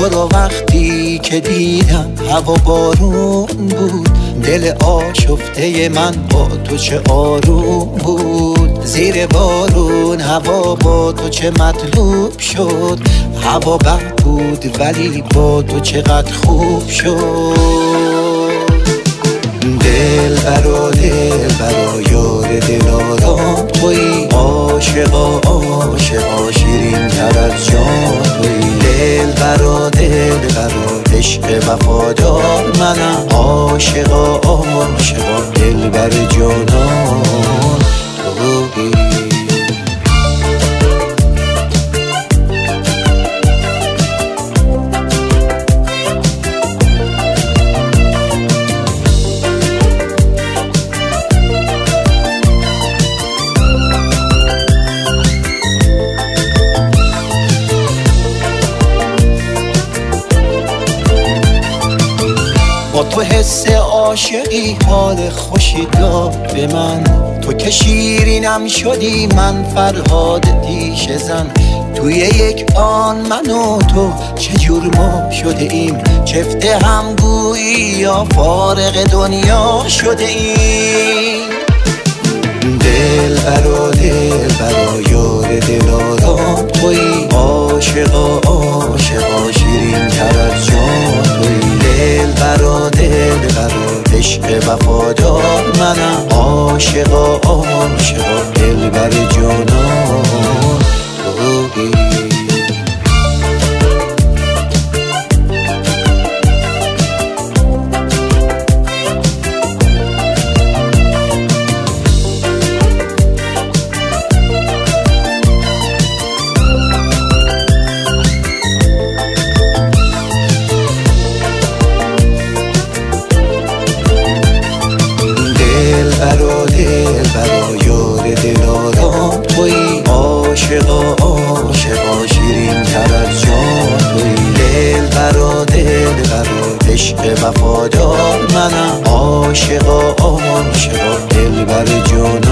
تو رو وقتی که دیدم هوا بارون بود، دل آشفته من با تو چه آروم بود. زیر بارون هوا با تو چه مطلوب شد، هوا بد بود ولی با تو چقدر خوب شد. دل برا یار دلارام تویی، عاشقا عاشقا شیرین تر از جان تویی. دل برا عشق وفادار منم، عاشقا عاشقا دل بر جانان تویی. با تو حس عاشقی حال خوشی داد به من، تو که شیرینم شدی من فرهاد دیشه زن. توی یک آن من و تو چجور ما شده ایم، چفت هم گویی یا فارغ دنیا شده ایم. دل برا یار دلارام تویی، عاشقا عاشقا شیرین تر از جان تویی. دل برا عشق وفادار منم، عاشقا عاشقا دل بر جانان تویی. برا یار دلارام تویی، عاشقا عاشقا شیرین تر از جان تویی. دل برا عشق وفادار منم، عاشقا عاشقا دل بر جان